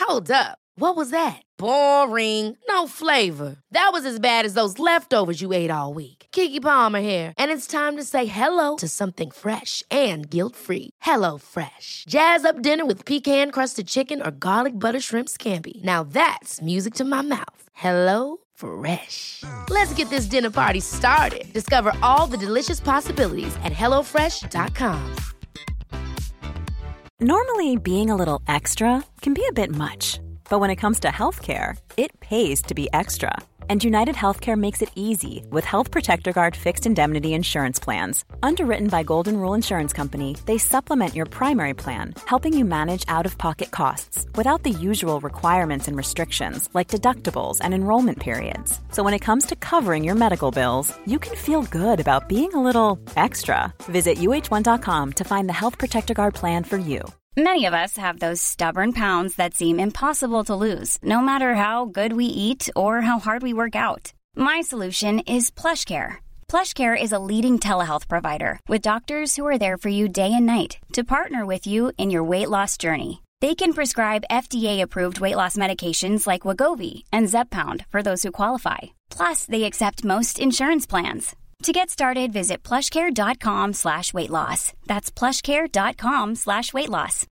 Hold up. What was that? Boring. No flavor. That was as bad as those leftovers you ate all week. Keke Palmer here, and it's time to say hello to something fresh and guilt-free. Hello Fresh. Jazz up dinner with pecan-crusted chicken or garlic butter shrimp scampi. Now that's music to my mouth. Hello Fresh. Let's get this dinner party started. Discover all the delicious possibilities at hellofresh.com. Normally, being a little extra can be a bit much. But when it comes to healthcare, it pays to be extra. And United Healthcare makes it easy with Health Protector Guard fixed indemnity insurance plans. Underwritten by Golden Rule Insurance Company, they supplement your primary plan, helping you manage out-of-pocket costs without the usual requirements and restrictions like deductibles and enrollment periods. So when it comes to covering your medical bills, you can feel good about being a little extra. Visit uh1.com to find the Health Protector Guard plan for you. Many of us have those stubborn pounds that seem impossible to lose, no matter how good we eat or how hard we work out. My solution is PlushCare. PlushCare is a leading telehealth provider with doctors who are there for you day and night to partner with you in your weight loss journey. They can prescribe FDA-approved weight loss medications like Wegovy and Zepbound for those who qualify. Plus, they accept most insurance plans. To get started, visit plushcare.com/weightloss. That's plushcare.com/weightloss.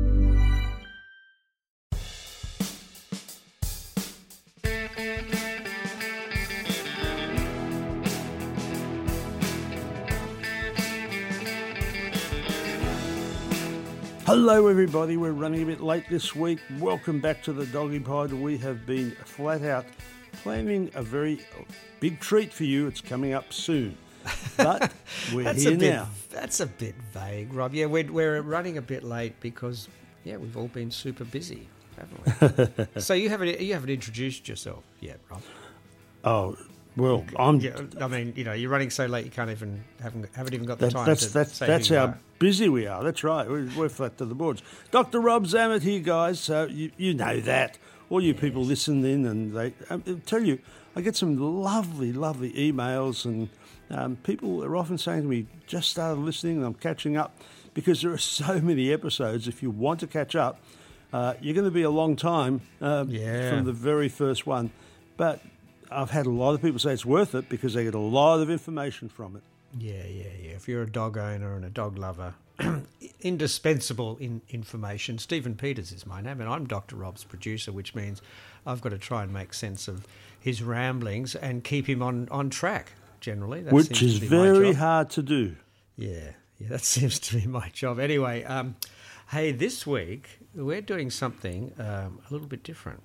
Hello everybody, we're running a bit late this week. Welcome back to the Doggy Pod. We have been flat out planning a very big treat for you. It's coming up soon. But we're here now. That's a bit vague, Rob. Yeah, we're running a bit late because, we've all been super busy, haven't we? So you haven't introduced yourself yet, Rob? Oh, well, you're running so late you haven't even got the time to say That's who you how are. busy we are. That's right. We're flat to the boards. Dr. Rob Zammit here, guys. So you know that. All you people listen in and they tell you, I get some lovely, lovely emails and people are often saying to me, just started listening and I'm catching up because there are so many episodes. If you want to catch up, you're going to be a long time from the very first one. But I've had a lot of people say it's worth it because they get a lot of information from it. Yeah. If you're a dog owner and a dog lover, indispensable information. Stephen Peters is my name, and I'm Dr. Rob's producer, which means I've got to try and make sense of his ramblings and keep him on track, generally. That which is very hard to do. Yeah, that seems to be my job. Anyway, hey, this week we're doing something a little bit different.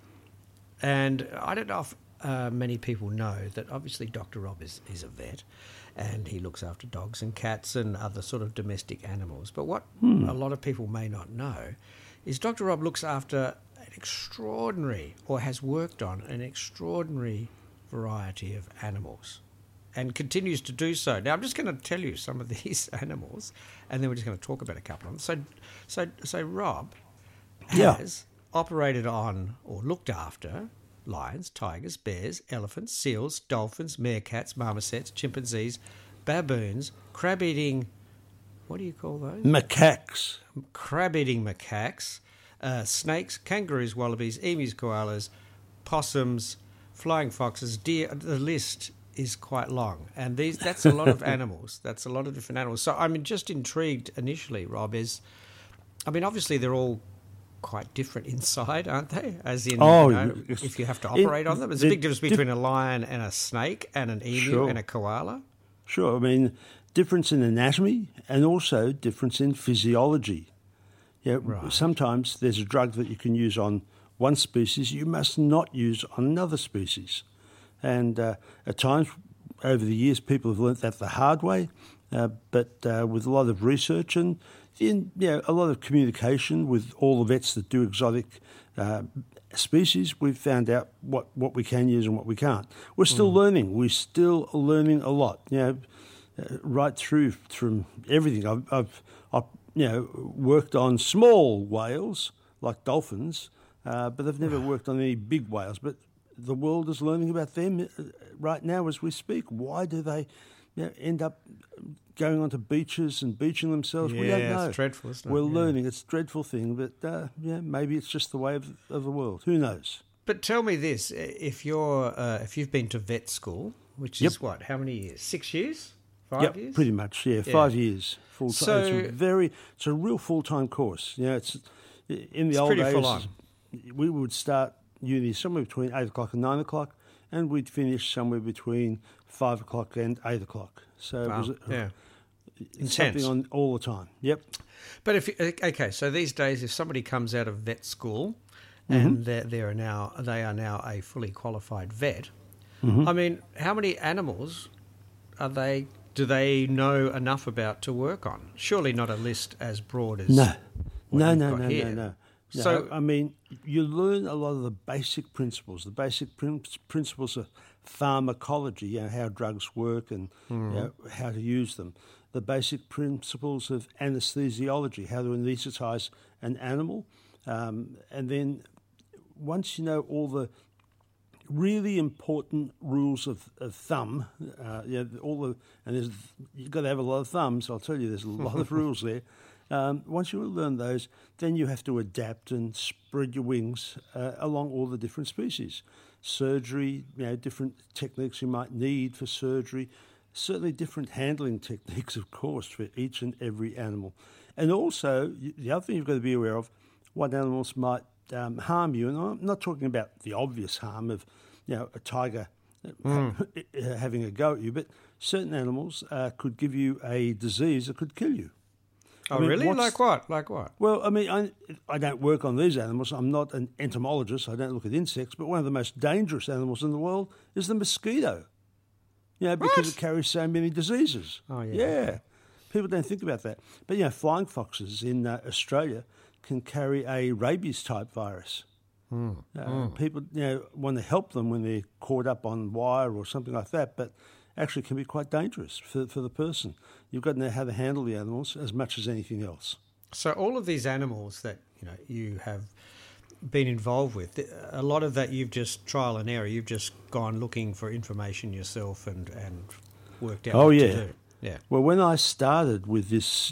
And I don't know if many people know that obviously Dr. Rob is a vet and he looks after dogs and cats and other sort of domestic animals. But what a lot of people may not know is Dr. Rob looks after an extraordinary, or has worked on an extraordinary variety of animals and continues to do so. Now, I'm just going to tell you some of these animals and then we're just going to talk about a couple of them. So Rob has operated on or looked after lions, tigers, bears, elephants, seals, dolphins, meerkats, marmosets, chimpanzees, baboons, crab-eating, what do you call those? Macaques. Crab-eating macaques, snakes, kangaroos, wallabies, emus, koalas, possums, flying foxes, deer. The list is quite long. And that's a lot of animals. That's a lot of different animals. So I'm just intrigued initially, Rob, obviously they're all quite different inside, aren't they? As in, if you have to operate on them. There's a big difference between a lion and a snake and an emu and a koala. Sure. I mean, difference in anatomy and also difference in physiology. Right. Sometimes there's a drug that you can use on one species you must not use on another species. And at times over the years people have learnt that the hard way, but with a lot of research and a lot of communication with all the vets that do exotic species, we've found out what we can use and what we can't. We're still learning. We're still learning a lot. Right through from everything. I've worked on small whales like dolphins, but I've never worked on any big whales. But the world is learning about them right now as we speak. Why do they end up going onto beaches and beaching themselves. We don't know. It's dreadful, isn't it? We're learning. It's a dreadful thing, but maybe it's just the way of the world. Who knows? But tell me this: if you've been to vet school, which is what? How many years? 6 years? 5 years? Pretty much. Yeah, 5 years full time. So it's a real full-time course. It's in the old pretty days. full on. We would start uni somewhere between 8 o'clock and 9 o'clock, and we'd finish somewhere between 5 o'clock and 8 o'clock. So it was intense. something on all the time. Yep. But so these days, if somebody comes out of vet school and they are now a fully qualified vet, I mean, how many animals do they know enough about to work on? Surely not a list as broad as No. So, I mean, you learn a lot of the basic principles, principles of pharmacology, how drugs work and how to use them. The basic principles of anesthesiology, how to anaesthetise an animal. And then once you know all the really important rules of thumb, you've got to have a lot of thumbs, I'll tell you, there's a lot of rules there. Once you learn those, then you have to adapt and spread your wings along all the different species. Surgery, different techniques you might need for surgery, certainly different handling techniques, of course, for each and every animal. And also, the other thing you've got to be aware of, what animals might harm you. And I'm not talking about the obvious harm of, a tiger having a go at you, but certain animals could give you a disease that could kill you. Oh, really? Like what? Well, I mean, I don't work on these animals. I'm not an entomologist. I don't look at insects. But one of the most dangerous animals in the world is the mosquito. Because it carries so many diseases. Oh, yeah. Yeah. People don't think about that. But, flying foxes in Australia can carry a rabies-type virus. People, want to help them when they're caught up on wire or something like that, but actually can be quite dangerous for the person. You've got to know how to handle the animals as much as anything else. So all of these animals that you have been involved with, a lot of that you've just trial and error. You've just gone looking for information yourself and worked out what to do. Yeah. Well, when I started with this,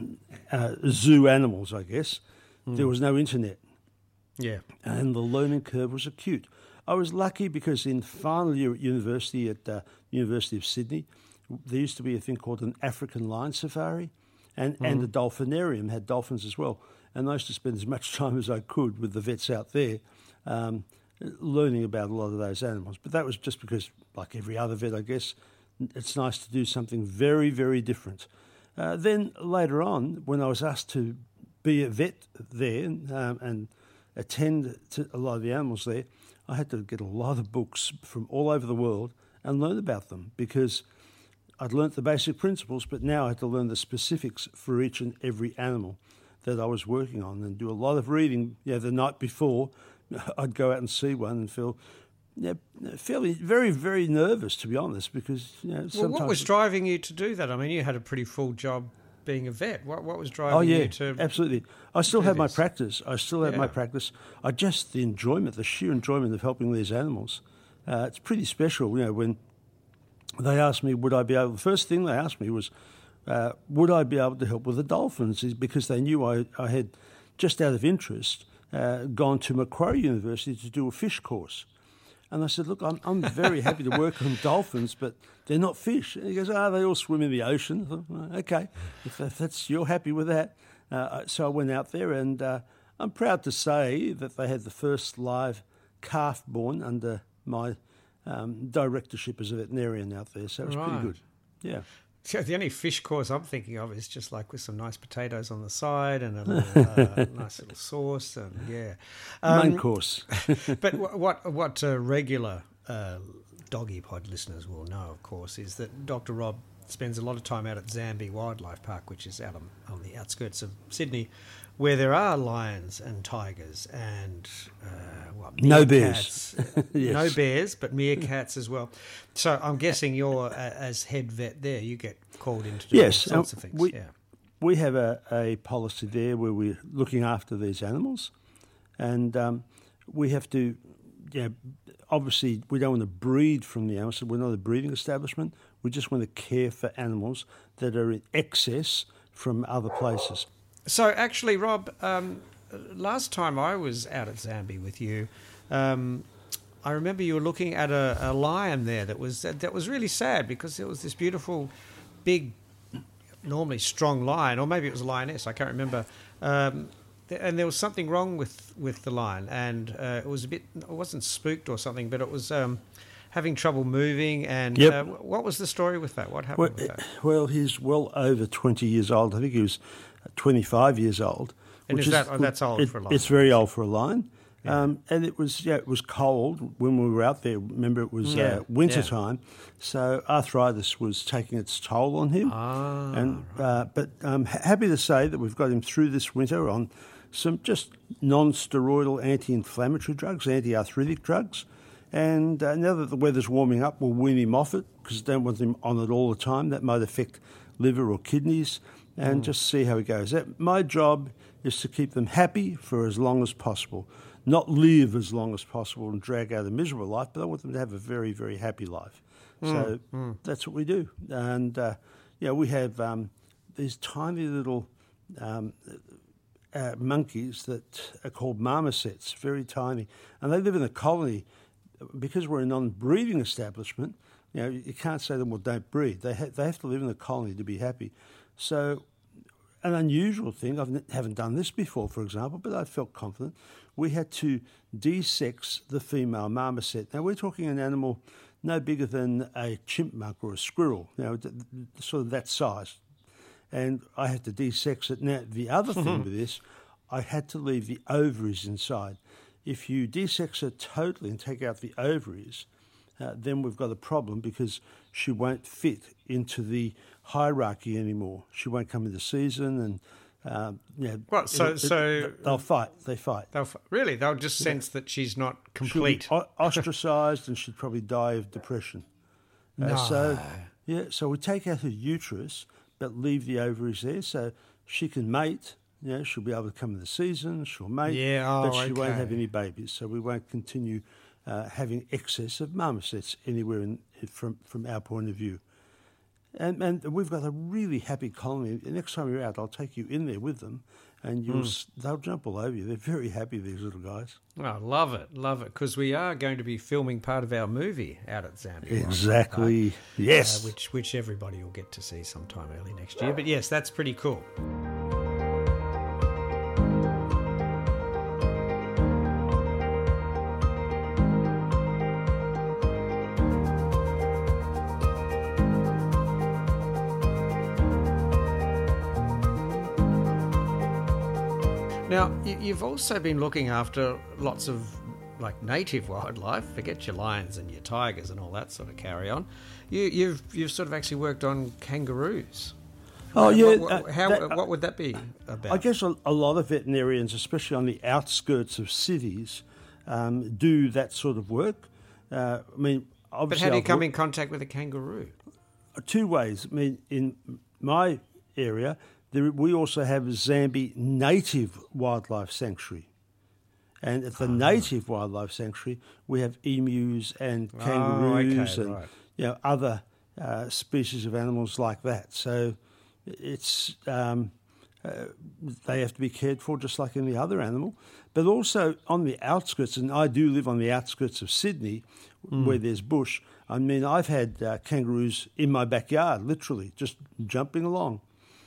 zoo animals, I guess, there was no internet. Yeah. And the learning curve was acute. I was lucky because in final year at university, at University of Sydney, there used to be a thing called an African lion safari, and the dolphinarium had dolphins as well. And I used to spend as much time as I could with the vets out there, learning about a lot of those animals. But that was just because, like every other vet, I guess, it's nice to do something very, very different. Then later on, when I was asked to be a vet there and attend to a lot of the animals there, I had to get a lot of books from all over the world and learn about them because I'd learnt the basic principles, but now I had to learn the specifics for each and every animal that I was working on and do a lot of reading. The night before, I'd go out and see one and feel fairly, very, very nervous, to be honest, because, sometimes... Well, what was driving you to do that? I mean, you had a pretty full job being a vet. What was driving you to... Absolutely. I still have my practice. I just, the enjoyment, the sheer enjoyment of helping these animals, it's pretty special, when they asked me, the first thing they asked me was, would I be able to help with the dolphins? Because they knew I had, just out of interest, gone to Macquarie University to do a fish course. And I said, look, I'm very happy to work on dolphins, but they're not fish. And he goes, they all swim in the ocean. I thought, well, okay, if you're happy with that. So I went out there, and I'm proud to say that they had the first live calf born under my directorship as a veterinarian out there. So it was pretty good. Yeah. So the only fish course I'm thinking of is just like with some nice potatoes on the side and a little, nice little sauce and main course. But what regular Doggy Pod listeners will know, of course, is that Dr. Rob spends a lot of time out at Zambi Wildlife Park, which is out on the outskirts of Sydney, where there are lions and tigers and no bears. Yes. No bears, but meerkats as well. So I'm guessing you're, as head vet there, you get called in to do all sorts of things. We have a policy there where we're looking after these animals, and we have to, obviously, we don't want to breed from the animals. So we're not a breeding establishment. We just want to care for animals that are in excess from other places. So actually, Rob, last time I was out at Zambie with you, I remember you were looking at a lion there that was really sad because there was this beautiful, big, normally strong lion, or maybe it was a lioness, I can't remember. And there was something wrong with the lion, and it wasn't spooked or something, but it was having trouble moving. And what was the story with that? What happened with that? Well, he's well over 20 years old. I think he was 25 years old. And that's old for a lion? It's very old for a lion. Yeah. And it was cold when we were out there. Remember, it was winter time, so arthritis was taking its toll on him. But I'm happy to say that we've got him through this winter on some just non-steroidal anti-inflammatory drugs, anti-arthritic drugs. And now that the weather's warming up, we'll wean him off it because I don't want him on it all the time. That might affect liver or kidneys, and just see how he goes. My job is to keep them happy for as long as possible. Not live as long as possible and drag out a miserable life, but I want them to have a very, very happy life. So that's what we do. And, we have these tiny little monkeys that are called marmosets, very tiny. And they live in a colony. Because we're a non-breeding establishment, you can't say to them, well, don't breed. They have to live in a colony to be happy. So an unusual thing, I haven't done this before, for example, but I felt confident. We had to de-sex the female marmoset. Now, we're talking an animal no bigger than a chipmunk or a squirrel, sort of that size. And I had to de-sex it. Now, the other thing with this, I had to leave the ovaries inside. If you de-sex her totally and take out the ovaries, then we've got a problem because she won't fit into the hierarchy anymore. She won't come into season and... they'll fight. They fight. Really? They'll just sense that she's not complete. She'll be ostracised and she'd probably die of depression. So we take out her uterus but leave the ovaries there so she can mate. She'll be able to come in the season, she'll mate, but she won't have any babies. So we won't continue having excess of marmosets anywhere from our point of view. And we've got a really happy colony. The next time you're out, I'll take you in there with them, and they'll jump all over you. They're very happy, these little guys. Oh, love it, because we are going to be filming part of our movie out at Zambia. Exactly, yes. Which everybody will get to see sometime early next year. But yes, that's pretty cool. Now, you've also been looking after lots of native wildlife. Forget your lions and your tigers and all that sort of carry on. You've sort of actually worked on kangaroos. Oh, yeah. What would that be about? I guess a lot of veterinarians, especially on the outskirts of cities, do that sort of work. Obviously, but how do you come in contact with a kangaroo? Two ways. In my area, we also have a Zambie Native Wildlife Sanctuary. And at the Native Wildlife Sanctuary, we have emus and kangaroos and other species of animals like that. So it's they have to be cared for just like any other animal. But also on the outskirts, and I do live on the outskirts of Sydney where there's bush. I've had kangaroos in my backyard, literally, just jumping along.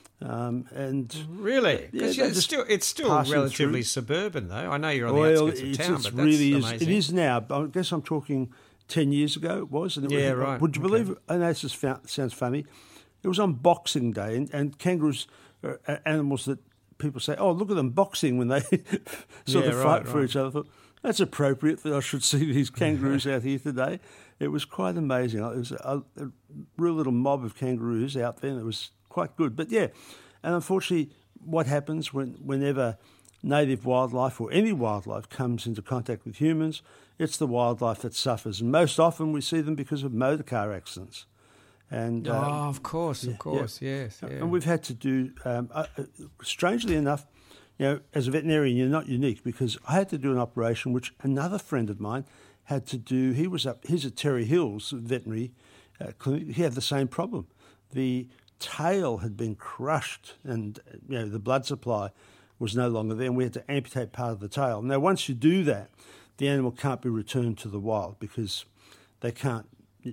Really? Because it's still relatively suburban, though. I know you're on the outskirts of town, but that's amazing. It is now. I guess I'm talking 10 years ago it was. And right. Would you believe it? I know this sounds funny. It was on Boxing Day, and kangaroos are animals that people say, oh, look at them boxing when they fight for each other. I thought, that's appropriate that I should see these kangaroos out here today. It was quite amazing. It was a real little mob of kangaroos out there, and it was quite good. But yeah, and unfortunately what happens whenever native wildlife or any wildlife comes into contact with humans, it's the wildlife that suffers. And most often we see them because of motor car accidents. And of course, yes. Yeah. And we've had to do, strangely enough, as a veterinarian, you're not unique because I had to do an operation which another friend of mine had to do. He's at Terry Hills veterinary clinic. He had the same problem. The tail had been crushed, and the blood supply was no longer there, and we had to amputate part of the tail. Now, once you do that, the animal can't be returned to the wild because they can't,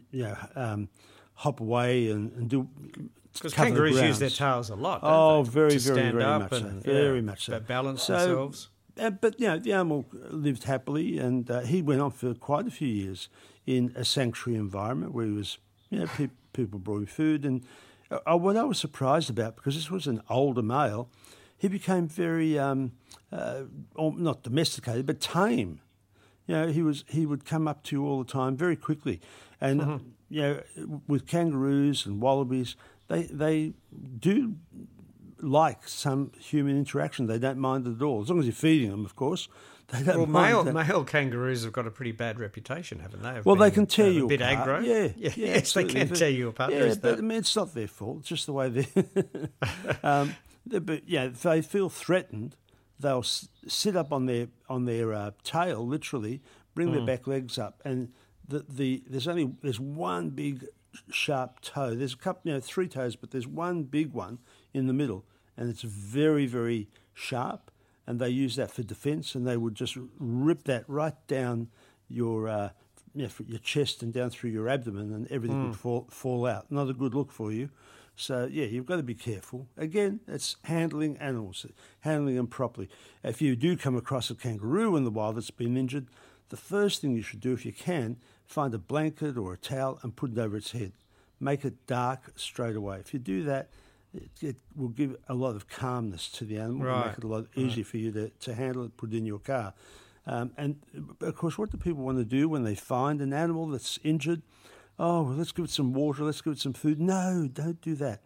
hop away and do. Because kangaroos use their tails a lot. Oh, they? very, to very, stand very up much and, so. Very much so. Balance themselves. But the animal lived happily, and he went on for quite a few years in a sanctuary environment where he was, people brought him food. And what I was surprised about, because this was an older male, he became very, not domesticated, but tame. He would come up to you all the time very quickly. And, with kangaroos and wallabies, they do like some human interaction. They don't mind it at all, as long as you're feeding them, of course. They don't mind that. Male kangaroos have got a pretty bad reputation, haven't they? They can tear you apart. A bit apart. aggro. Yes, they can tear you apart. Yeah, but it's not their fault. It's just the way they. But if they feel threatened, they'll sit up on their tail, literally, bring their back legs up, and there's one big sharp toe. There's a couple, 3 toes, but there's one big one in the middle, and it's very, very sharp. And they use that for defence, and they would just rip that right down your chest and down through your abdomen, and everything would fall out. Not a good look for you. So, you've got to be careful. Again, it's handling animals, handling them properly. If you do come across a kangaroo in the wild that's been injured, the first thing you should do, if you can, find a blanket or a towel and put it over its head. Make it dark straight away. If you do that, it will give a lot of calmness to the animal, right. and make it a lot easier for you to handle it, put it in your car. And, of course, what do people want to do when they find an animal that's injured? Oh, well, let's give it some water, let's give it some food. No, don't do that.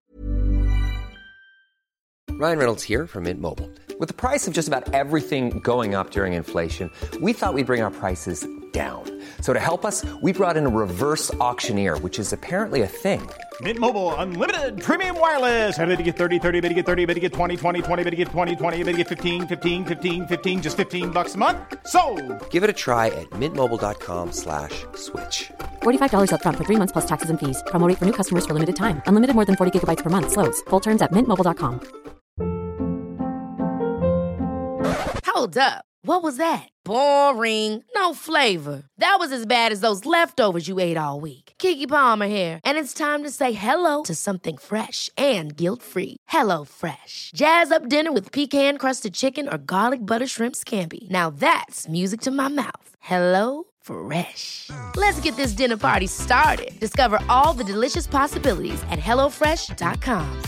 Ryan Reynolds here from Mint Mobile. With the price of just about everything going up during inflation, we thought we'd bring our prices down. So to help us, we brought in a reverse auctioneer, which is apparently a thing. Mint Mobile Unlimited Premium Wireless. How to get 30, 30, bit to get 30, bit to get 20, 20, 20, bit to get 20, 20, bit to get 15, 15, 15, 15, just $15 a month? Sold! Give it a try at mintmobile.com/switch. $45 up front for 3 months plus taxes and fees. Promo rate for new customers for limited time. Unlimited more than 40 gigabytes per month. Slows full terms at mintmobile.com. Hold up. What was that? Boring. No flavor. That was as bad as those leftovers you ate all week. Keke Palmer here, and it's time to say hello to something fresh and guilt-free. Hello Fresh. Jazz up dinner with pecan-crusted chicken or garlic butter shrimp scampi. Now that's music to my mouth. Hello Fresh. Let's get this dinner party started. Discover all the delicious possibilities at HelloFresh.com.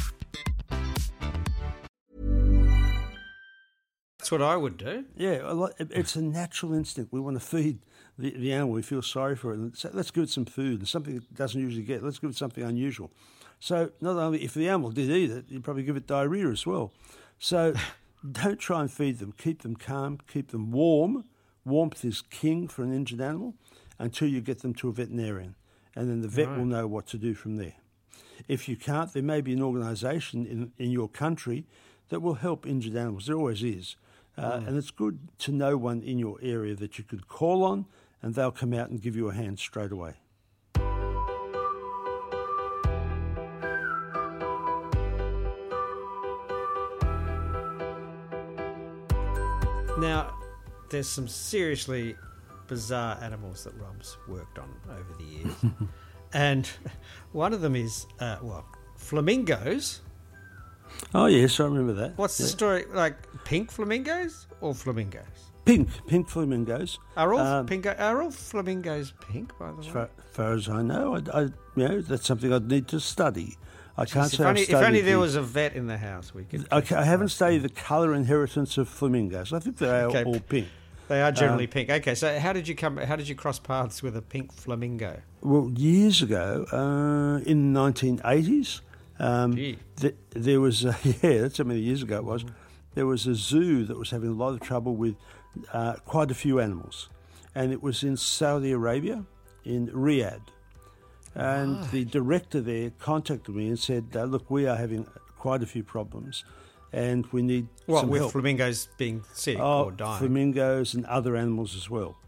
That's what I would do. Yeah, it's a natural instinct. We want to feed the animal. We feel sorry for it. And so let's give it some food, and something it doesn't usually get. Let's give it something unusual. So not only if the animal did eat it, you'd probably give it diarrhea as well. So don't try and feed them. Keep them calm. Keep them warm. Warmth is king for an injured animal until you get them to a veterinarian. And then the vet will know what to do from there. If you can't, there may be an organisation in your country that will help injured animals. There always is. And it's good to know one in your area that you could call on, and they'll come out and give you a hand straight away. Now, there's some seriously bizarre animals that Rob's worked on over the years. And one of them is, flamingos. Oh, yes, I remember that. What's the story? Like pink flamingos or flamingos? Pink flamingos. Are all flamingos pink, by the way? As far as I know, that's something I'd need to study. I can't say if only there was a vet in the house, we could. Okay, I haven't studied the colour inheritance of flamingos. I think they are all pink. They are generally pink. Okay, so how did you cross paths with a pink flamingo? Well, years ago, in the 1980s. There was that's how many years ago it was. There was a zoo that was having a lot of trouble with quite a few animals, and it was in Saudi Arabia, in Riyadh. And the director there contacted me and said, "Look, we are having quite a few problems, and we need some with help." Flamingos being sick or dying? Flamingos and other animals as well.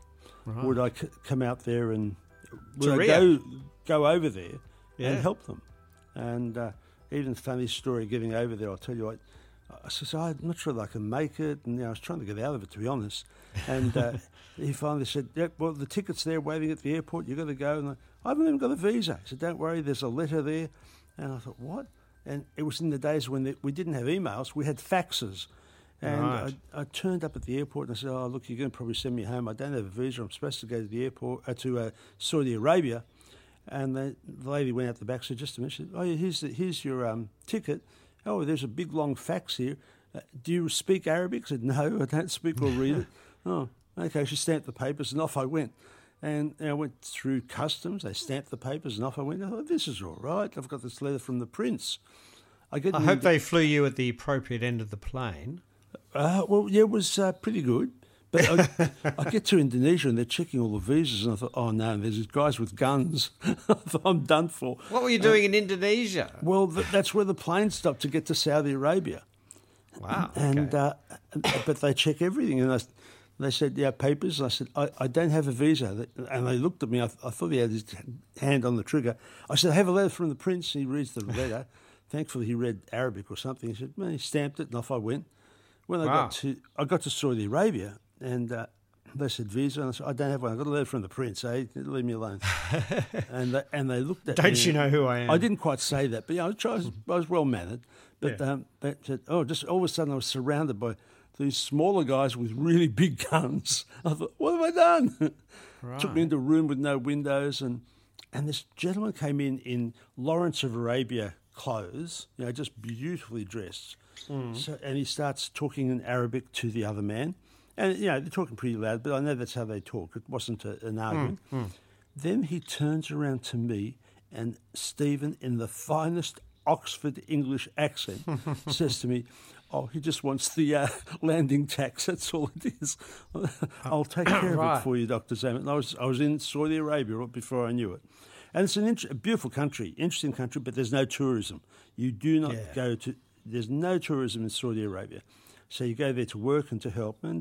would I come out there and To would I Rio. go over there Yeah. and help them? And even funny story getting over there, I'll tell you what. I said, I'm not sure that I can make it. And I was trying to get out of it, to be honest. And he finally said, yep, well, the ticket's there waiting at the airport. You've got to go. And I haven't even got a visa. He said, don't worry, there's a letter there. And I thought, what? And it was in the days when we didn't have emails. We had faxes. And Right. I turned up at the airport and I said, oh, look, you're going to probably send me home. I don't have a visa. I'm supposed to go to the airport, to Saudi Arabia. And the lady went out the back, said, just a minute. She said, oh, yeah, here's your ticket. Oh, there's a big, long fax here. Do you speak Arabic? I said, no, I don't speak or read it. Oh, okay. She stamped the papers and off I went. And I went through customs. They stamped the papers and off I went. I thought, this is all right. I've got this letter from the prince. I hope they flew you at the appropriate end of the plane. Well, yeah, it was pretty good. But I get to Indonesia and they're checking all the visas, and I thought, oh no, there's these guys with guns. I thought, I'm done for. What were you doing in Indonesia? Well, that's where the plane stopped to get to Saudi Arabia. Wow. And okay. But they check everything, and they said, yeah, papers. And I said, I don't have a visa. And they looked at me. I thought he had his hand on the trigger. I said, I have a letter from the prince. He reads the letter. Thankfully, he read Arabic or something. He said, well, he stamped it, and off I went. When I got to Saudi Arabia, and they said visa, and I said, I don't have one. I got a letter from the prince. Leave me alone. and they looked at me. Don't you know who I am? I didn't quite say that, but I was well mannered. But they said, just all of a sudden I was surrounded by these smaller guys with really big guns. I thought, what have I done? Right. Took me into a room with no windows, and this gentleman came in Lawrence of Arabia clothes, just beautifully dressed. So, and he starts talking in Arabic to the other man. And, they're talking pretty loud, but I know that's how they talk. It wasn't an argument. Then he turns around to me, and Stephen, in the finest Oxford English accent, says to me, oh, he just wants the landing tax. That's all it is. I'll take care of it for you, Dr. Zaman. I was in Saudi Arabia right before I knew it. And it's a beautiful country, interesting country, but there's no tourism. You do not go to... There's no tourism in Saudi Arabia. So you go there to work and to help. And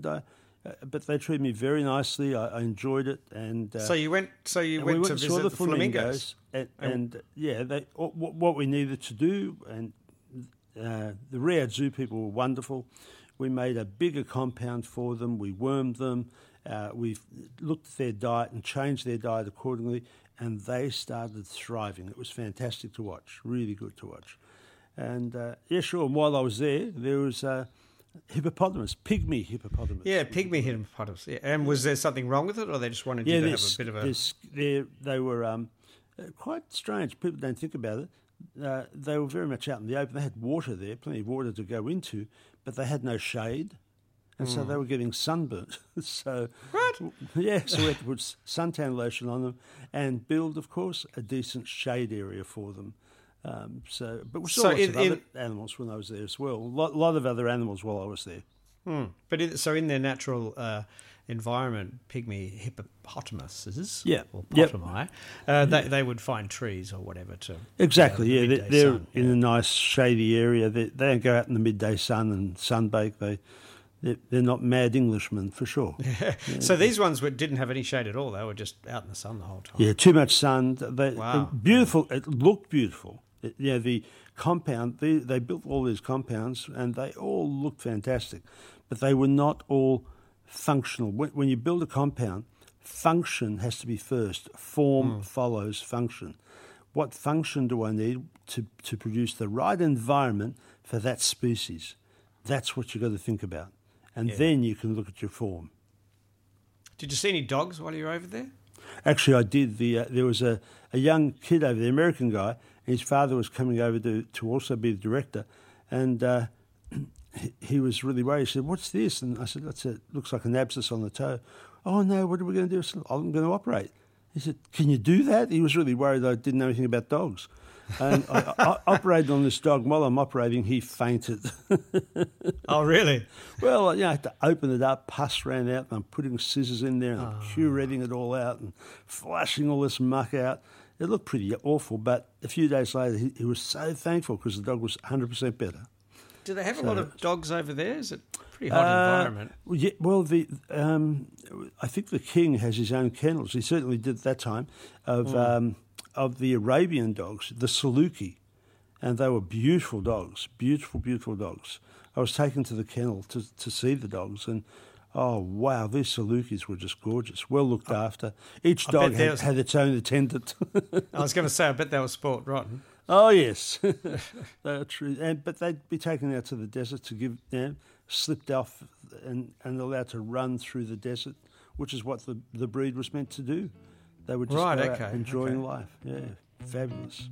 but they treated me very nicely. I enjoyed it. And so you went to visit saw the flamingos. And what we needed to do, and the Riyadh Zoo people were wonderful. We made a bigger compound for them. We wormed them. We looked at their diet and changed their diet accordingly, and they started thriving. It was fantastic to watch, really good to watch. And, sure, and while I was there was hippopotamus, pygmy hippopotamus. Yeah, pygmy hippopotamus. Yeah. And was there something wrong with it, or they just wanted you to have a bit of a... They were quite strange. People don't think about it. They were very much out in the open. They had water there, plenty of water to go into, but they had no shade. And so they were getting sunburnt. So what? Yeah, so we had to put suntan lotion on them and build, of course, a decent shade area for them. But we saw lots of other animals when I was there as well. A lot of other animals while I was there. But in their natural environment, pygmy hippopotamuses, or potami, they would find trees or whatever to... Exactly, they're in a nice shady area. They don't go out in the midday sun and sunbake. They're not mad Englishmen, for sure. Yeah. So these ones didn't have any shade at all. They were just out in the sun the whole time. Yeah, too much sun. Wow. Beautiful. It looked beautiful. The compound, they built all these compounds and they all looked fantastic, but they were not all functional. When you build a compound, function has to be first. Form follows function. What function do I need to produce the right environment for that species? That's what you've got to think about. And then you can look at your form. Did you see any dogs while you were over there? Actually, I did. There was a young kid over there, American guy, and his father was coming over to also be the director, and he was really worried. He said, "What's this?" And I said, looks like an abscess on the toe." "Oh, no, what are we going to do?" I said, "I'm going to operate." He said, "Can you do that?" He was really worried that I didn't know anything about dogs. And I operated on this dog. While I'm operating, he fainted. Oh, really? Well, I had to open it up, pus ran out, and I'm putting scissors in there and I'm curetting it all out and flushing all this muck out. It looked pretty awful, but a few days later, he was so thankful because the dog was 100% better. Do they have a lot of dogs over there? Is it a pretty hot environment? Yeah, well, I think the king has his own kennels. He certainly did at that time of the Arabian dogs, the Saluki, and they were beautiful dogs, beautiful, beautiful dogs. I was taken to the kennel to see the dogs, and oh wow, these Salukis were just gorgeous, well looked after. Each dog had its own attendant. I was going to say, I bet they were sport rotten. Oh yes, they were true. But they'd be taken out to the desert to give, slipped off and allowed to run through the desert, which is what the breed was meant to do. They were just out enjoying life. Yeah, fabulous.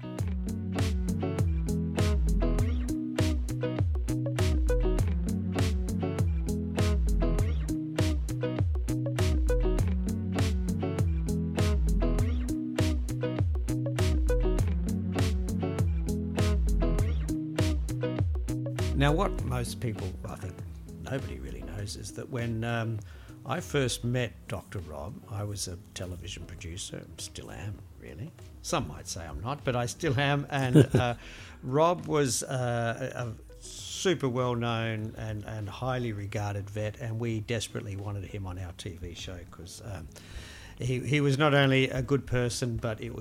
Now, what most people, I think nobody really knows, is that when I first met Dr. Rob, I was a television producer, still am, really. Some might say I'm not, but I still am. And Rob was a super well-known and highly regarded vet, and we desperately wanted him on our TV show because he was not only a good person, but there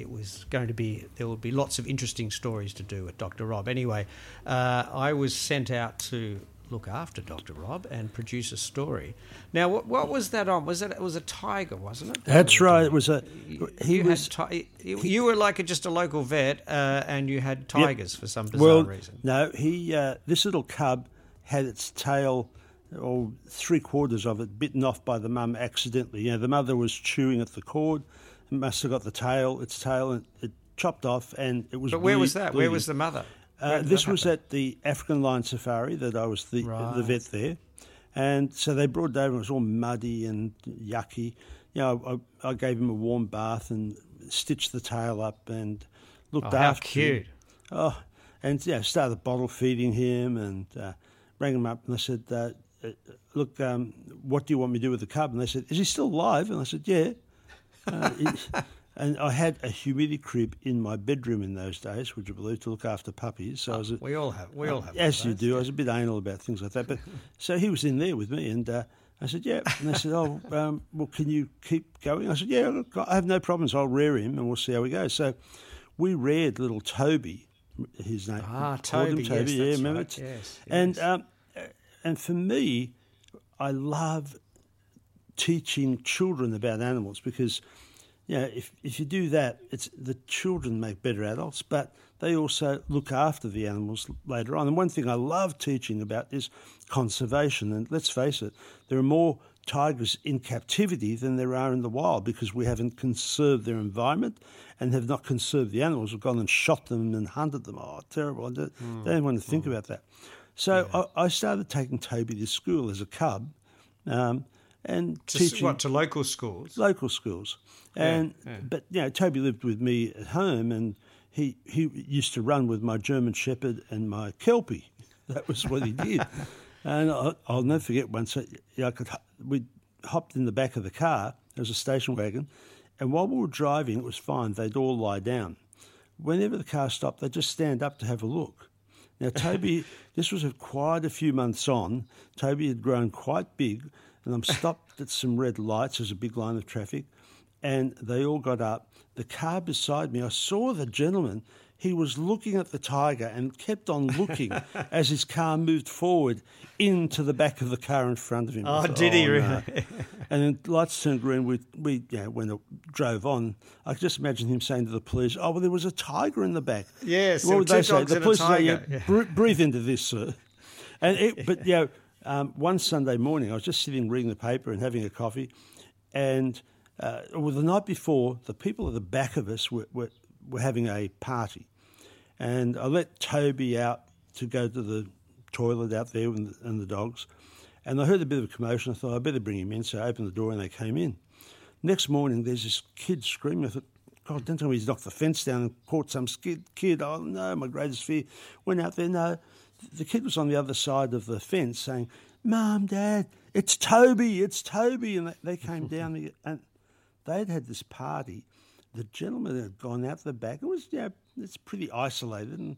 would be lots of interesting stories to do with Dr. Rob. Anyway, I was sent out to look after Dr. Rob and produce a story. Now, what was that on? It was a tiger, wasn't it? That's right. It was you were like just a local vet, and you had tigers for some bizarre reason. No, this little cub had its tail, or 3/4 of it, bitten off by the mum accidentally. The mother was chewing at the cord, and must have got its tail, and it chopped off, and it was. But where was that? Where was the mother? This was at the African Lion Safari that I was the vet there, and so they brought it over. It was all muddy and yucky. I gave him a warm bath and stitched the tail up and looked after him. How cute! And started bottle feeding him and rang him up and I said, "Look, what do you want me to do with the cub?" And they said, "Is he still alive?" And I said, "Yeah." And I had a humidity crib in my bedroom in those days, would you believe, to look after puppies. So we all have. As you do. I was a bit anal about things like that. But so he was in there with me, and I said, "Yeah." And they said, "Oh, well, can you keep going?" I said, "Yeah, I have no problems. I'll rear him, and we'll see how we go." So we reared little Toby, his name. Toby. Yes, that's remember? Right. Yes. And for me, I love teaching children about animals because. If you do that, the children make better adults, but they also look after the animals later on. And one thing I love teaching about is conservation. And let's face it, there are more tigers in captivity than there are in the wild because we haven't conserved their environment and have not conserved the animals. We've gone and shot them and hunted them. Oh, terrible. They don't want to think about that. So I started taking Toby to school as a cub. And teaching to local schools. Local schools, but Toby lived with me at home, and he used to run with my German Shepherd and my Kelpie. That was what he did, and I'll never forget once. We hopped in the back of the car. There was a station wagon, and while we were driving, it was fine. They'd all lie down. Whenever the car stopped, they'd just stand up to have a look. Now Toby, this was quite a few months on. Toby had grown quite big. And I'm stopped at some red lights. There's a big line of traffic. And they all got up. The car beside me, I saw the gentleman. He was looking at the tiger and kept on looking as his car moved forward into the back of the car in front of him. Oh, did he really? No. And then lights turned green. We when it drove on, I could just imagine him saying to the police, "Oh, well, there was a tiger in the back." Yes, what would they say? The police say, breathe into this, sir. And one Sunday morning, I was just sitting reading the paper and having a coffee, and the night before, the people at the back of us were having a party, and I let Toby out to go to the toilet out there and the dogs, and I heard a bit of a commotion. I thought I'd better bring him in, so I opened the door and they came in. Next morning, there's this kid screaming. I thought, God, don't tell me he's knocked the fence down and caught some kid. Oh no, my greatest fear. Went out there, no. The kid was on the other side of the fence saying, "Mum, Dad, it's Toby, it's Toby." And they came down and they'd had this party. The gentleman had gone out the back. It was, it's pretty isolated. And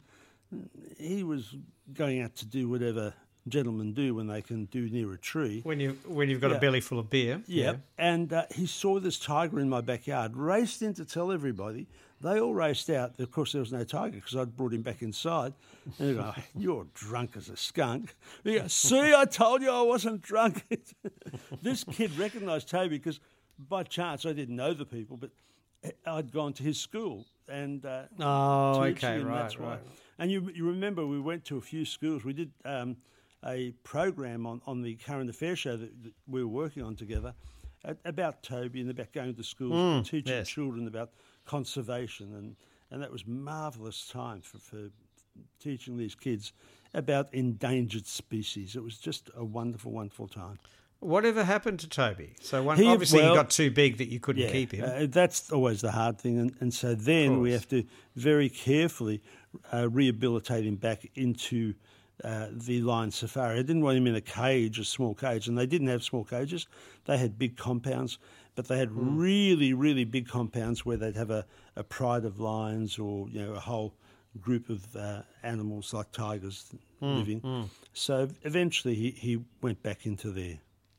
he was going out to do whatever gentlemen do when they can do near a tree. When you've got a belly full of beer. Yeah. And he saw this tiger in my backyard, raced in to tell everybody. They all raced out. Of course, there was no tiger because I'd brought him back inside. And they go, "You're drunk as a skunk." He goes, "See, I told you I wasn't drunk." This kid recognised Toby because by chance I didn't know the people, but I'd gone to his school. And okay, right, that's right. And you remember we went to a few schools. We did a program on the Current Affairs show that we were working on together about Toby and about going to schools and teaching children about conservation. And that was marvellous time for teaching these kids about endangered species. It was just a wonderful, wonderful time. Whatever happened to Toby? So obviously he got too big that you couldn't keep him. That's always the hard thing. And so then we have to very carefully rehabilitate him back into the lion safari. I didn't want him in a cage, a small cage, and they didn't have small cages. They had big compounds, but they had really, really big compounds where they'd have a pride of lions or a whole group of animals like tigers living. So eventually he went back into there.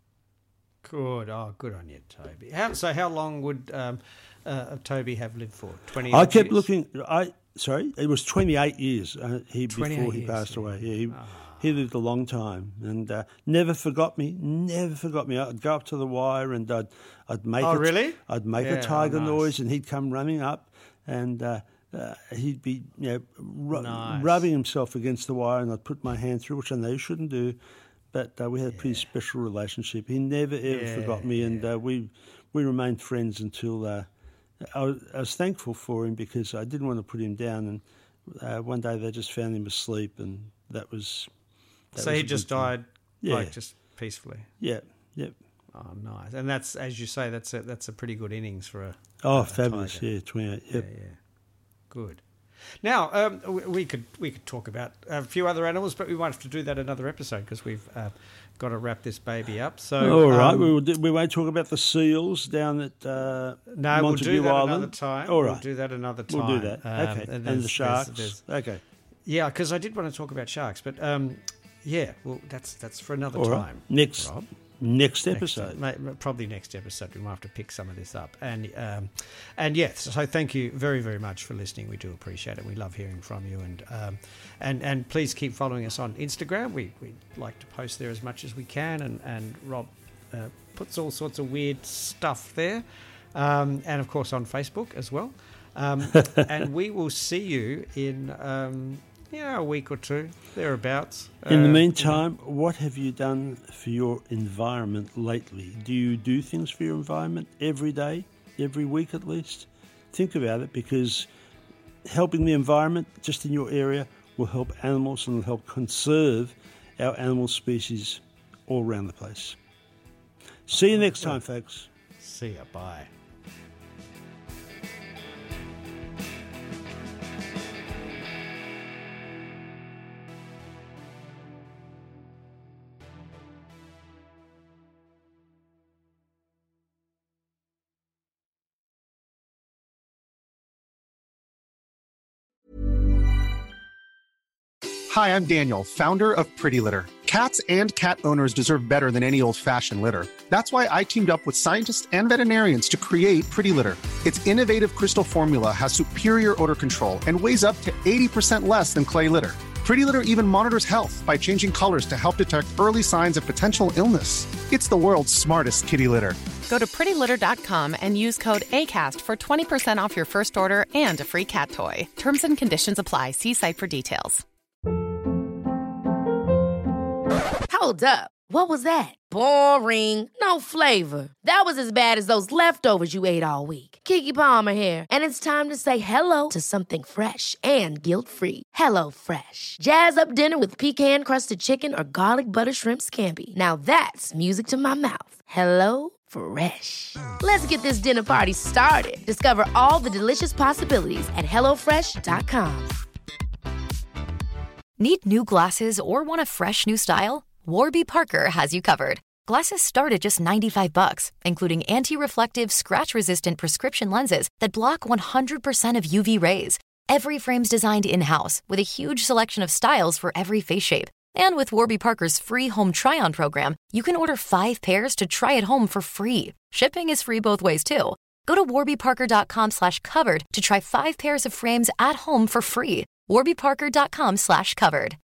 Good. Oh, good on you, Toby. How long would Toby have lived for? 28 I kept years? looking. It was 28 years before he passed away. Yeah, he lived a long time and never forgot me. Never forgot me. I'd go up to the wire and I'd make. Oh, really? I'd make a tiger noise and he'd come running up and he'd be rubbing himself against the wire and I'd put my hand through, which I know you shouldn't do. But we had a pretty special relationship. He never, ever forgot me, and we remained friends until I was thankful for him because I didn't want to put him down. And one day they just found him asleep, and that was... So he just died, just peacefully? Yeah, yep. Oh, nice. And that's, as you say, that's a pretty good innings for a fabulous, tiger. 28, yep. Yeah. Good. Now, we could talk about a few other animals, but we might have to do that another episode because we've got to wrap this baby up. So, all right, we won't talk about the seals down at Montague we'll do that Island. Another time. All right, we'll do that another time. We'll do that. Okay, and the sharks. Okay. Yeah, because I did want to talk about sharks, but that's for another all time. Right. Rob. Next episode. Probably next episode. We might have to pick some of this up. And yes, so thank you very, very much for listening. We do appreciate it. We love hearing from you. And please keep following us on Instagram. We like to post there as much as we can. And Rob puts all sorts of weird stuff there. And, of course, on Facebook as well. And we will see you in... a week or two, thereabouts. In the meantime, what have you done for your environment lately? Do you do things for your environment every day, every week at least? Think about it because helping the environment just in your area will help animals and will help conserve our animal species all around the place. See you next time, folks. See ya. Bye. Hi, I'm Daniel, founder of Pretty Litter. Cats and cat owners deserve better than any old-fashioned litter. That's why I teamed up with scientists and veterinarians to create Pretty Litter. Its innovative crystal formula has superior odor control and weighs up to 80% less than clay litter. Pretty Litter even monitors health by changing colors to help detect early signs of potential illness. It's the world's smartest kitty litter. Go to prettylitter.com and use code ACAST for 20% off your first order and a free cat toy. Terms and conditions apply. See site for details. Hold up. What was that? Boring. No flavor. That was as bad as those leftovers you ate all week. Keke Palmer here, and it's time to say hello to something fresh and guilt-free. Hello Fresh. Jazz up dinner with pecan-crusted chicken or garlic butter shrimp scampi. Now that's music to my mouth. Hello Fresh. Let's get this dinner party started. Discover all the delicious possibilities at HelloFresh.com. Need new glasses or want a fresh new style? Warby Parker has you covered. Glasses start at just $95, including anti-reflective, scratch-resistant prescription lenses that block 100% of UV rays. Every frame's designed in-house with a huge selection of styles for every face shape. And with Warby Parker's free home try-on program, you can order 5 pairs to try at home for free. Shipping is free both ways, too. Go to warbyparker.com/covered to try 5 pairs of frames at home for free. warbyparker.com/covered.